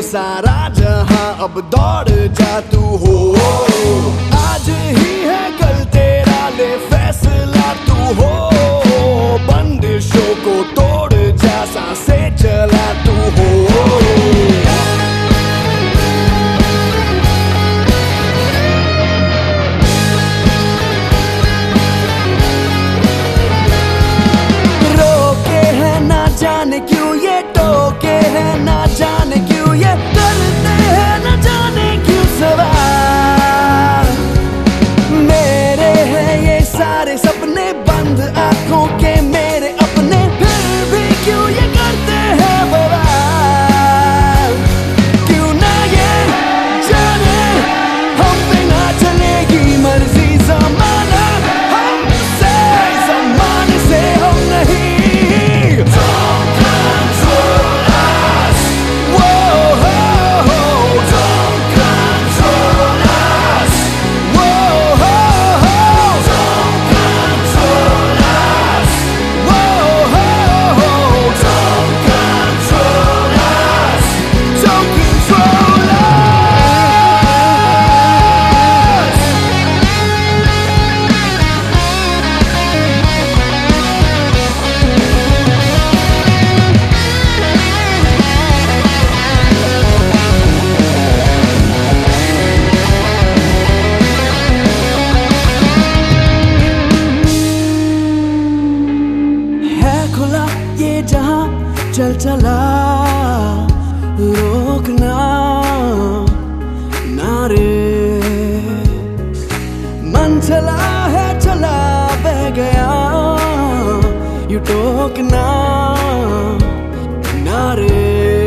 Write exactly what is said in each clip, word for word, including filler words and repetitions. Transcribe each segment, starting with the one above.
सारा जहां अब दौड़ जा तू हो। आज ही है कल तेरा, ले फैसला तू हो। बंदिशों को तोड़ जा, सांसें चला तू हो। जाने क्यों ये टोके हैं, ना जाने क्यों ये करते हैं, ना जाने क्यों सवाल। मेरे हैं ये सारे सपने बंद आंखों के, मेरे अपने, फिर भी क्यों ये करते हैं बवाल। क्यों ना ये जाने हम पे ना चलेगी मर्जी, ज़माना हमसे, ज़माने से हम नहीं। चल चला रोकना ना रे, मन चला है चला बह गया, यू टोकना ना रे।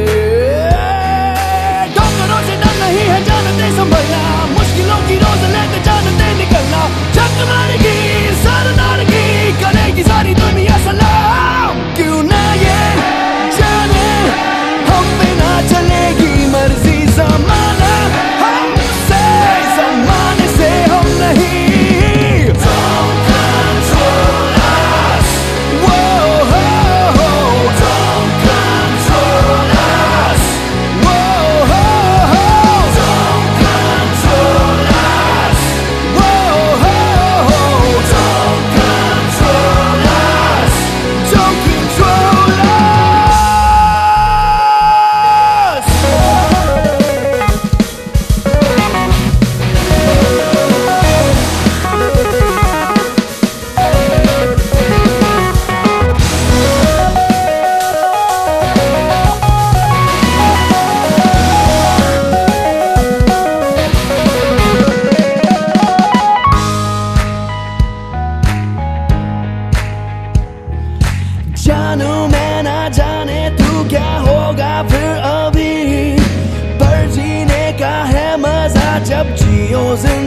ठोकरों से डर नहीं है जानते संभलना, मुश्किलों की रोज लेते जानते निकलना। झक मारेगी सरदारगी, करेगी सारी दुनिया सलाम। क्यों ना ये चलेगी मर्जी, ज़माना हमसे, ज़माने से हम नहीं। Don't control us. Whoa, oh, oh. Don't control us. Whoa, oh, oh. Don't control us. Whoa, oh, oh. Don't control us. Don't control us. जानू मैं ना जाने तू क्या होगा फिर अभी, पर जीने का है मजा जब जियो जिंदगी।